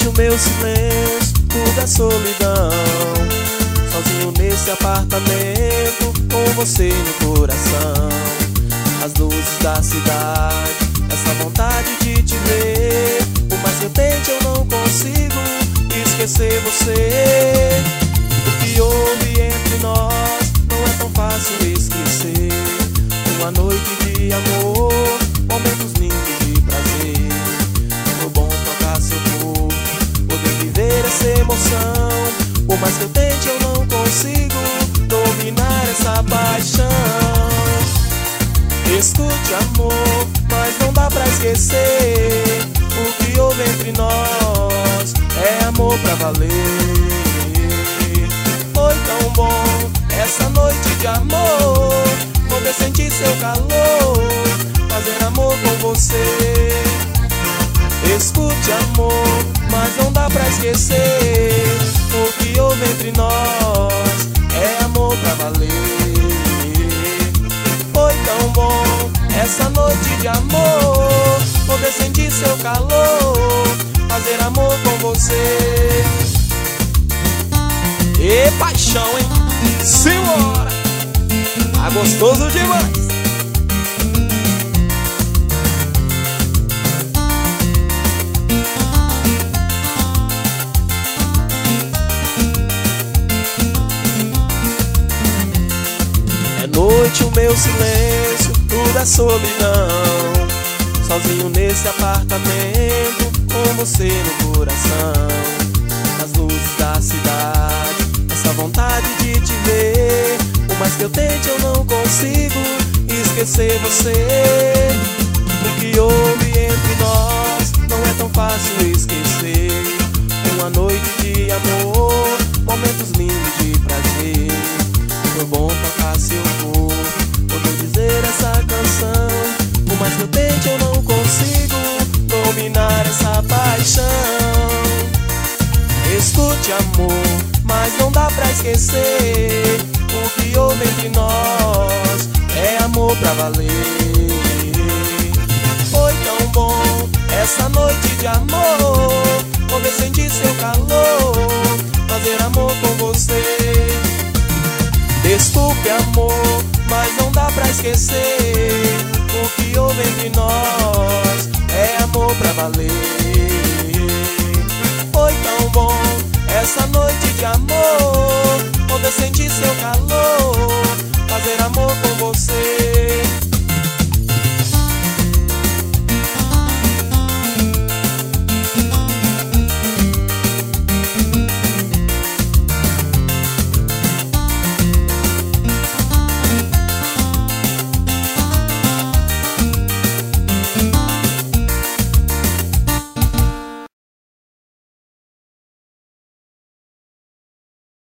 o meu silêncio, tudo é solidão. Sozinho nesse apartamento, com você no coração. As luzes da cidade, essa vontade de te ver. Por mais que eu tente, eu não consigo esquecer você. O que houve entre nós não é tão fácil esquecer. Uma noite de amor, momentos lindos de prazer. Foi bom tocar seu corpo, poder viver essa emoção. Por mais que eu tente, eu não consigo dominar essa paixão. Escute, amor, mas não dá pra esquecer. O que houve entre nós é amor pra valer. Foi tão bom essa noite de amor, poder sentir seu calor, fazer amor com você. Escute, amor, mas não dá pra esquecer. O que houve entre nós é amor pra valer. Foi tão bom essa noite de amor, poder sentir seu calor, fazer amor com você. E paixão, hein? Simbora! Tá gostoso demais! É noite o meu silêncio, tudo é solidão. Sozinho nesse apartamento, com você no coração. As luzes da cidade, essa vontade de te ver. Por mais que eu tente, eu não consigo esquecer você. O que houve entre nós não é tão fácil esquecer. Uma noite de amor, momentos lindos de prazer. Foi bom tocar seu corpo, poder dizer essa canção. Por mais que eu tente, eu não consigo dominar essa paixão. Escute, amor, mas não dá pra esquecer. O que houve entre nós é amor pra valer. Foi tão bom essa noite de amor, poder sentir seu calor, fazer amor com você. Desculpe, amor, mas não dá pra esquecer. O que houve entre nós é amor pra valer. Foi tão bom essa noite de amor, poder sentir seu calor, fazer amor com você.